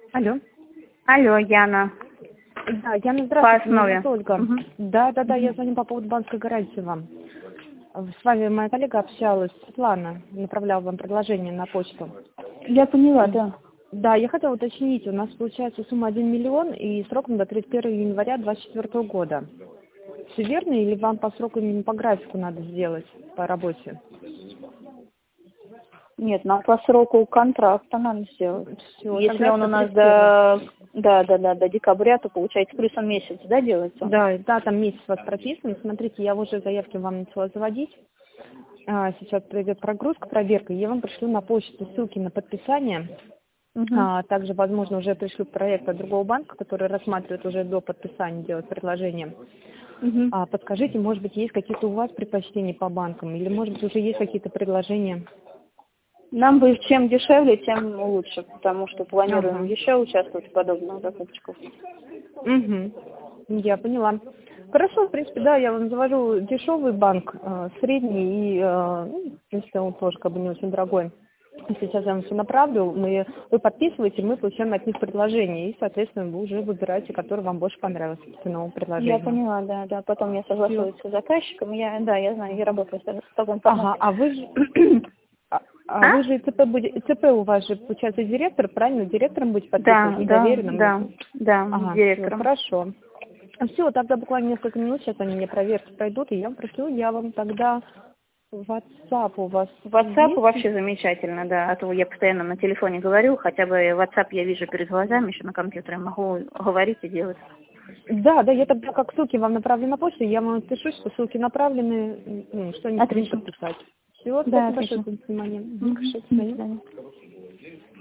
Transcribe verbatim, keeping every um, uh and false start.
Алло. Алло, Яна. Да, Яна, По здравствуйте, меня основе. зовут Ольга. Мгм. Да, да, да, Мгм. я звоню по поводу банковской гарантии вам. С вами моя коллега общалась, Светлана, направляла вам предложение на почту. Я поняла, М, да. Да, я хотела уточнить, у нас получается сумма один миллион и сроком до тридцать первого января двадцать четвёртого года. Все верно или вам по сроку именно по графику надо сделать по работе? Нет, нам по сроку контракта надо сделать. Все, Если тогда он у до нас тридцать первого. до, да, да, да, до декабря, то получается плюсом месяц, да, делается? Да, да, там месяц у вас прописан. Смотрите, я уже заявки вам начала заводить. А, Сейчас пройдет прогрузка, проверка. Я вам пришлю на почту ссылки на подписание. Угу. А, Также, возможно, уже пришлю проект от другого банка, который рассматривает уже до подписания, делать предложение. Угу. А, Подскажите, может быть, есть какие-то у вас предпочтения по банкам? Или, может быть, уже есть какие-то предложения? Нам бы чем дешевле, тем лучше, потому что планируем Ага. еще участвовать в подобных закупочках. Угу. Я поняла. Хорошо, в принципе, да, я вам завожу дешевый банк, э, средний и, э, ну, в принципе, он тоже как бы не очень дорогой. Сейчас я вам все направлю, мы, вы подписываете, мы получаем от них предложение, и, соответственно, вы уже выбираете, который вам больше понравился по ценовому Я предложению. поняла, да, да. Потом я Всё. согласуюсь с заказчиком. Я, да, я знаю, я работаю с в таком Ага, формате. а вы же, а, а А? вы же ЦП будете, ЦП у вас же, получается, директор, правильно? Директором будете Да, подписывать, не да, доверенным? да, да, с Ага, все, директором. хорошо. Все, тогда буквально несколько минут, сейчас они мне проверки пройдут, и я вам пришлю, я вам тогда WhatsApp у вас WhatsApp есть? вообще замечательно, да. А то я постоянно на телефоне говорю, хотя бы WhatsApp я вижу перед глазами, еще на компьютере могу говорить и делать. Да, да, я тогда как ссылки вам направлю на почту, я вам пишу, что ссылки направлены, ну, что не Отлично. подписать. Все, Да, спасибо большое отлично. за внимание. Мгм, Мгм. хорошо, до До свидания. свидания.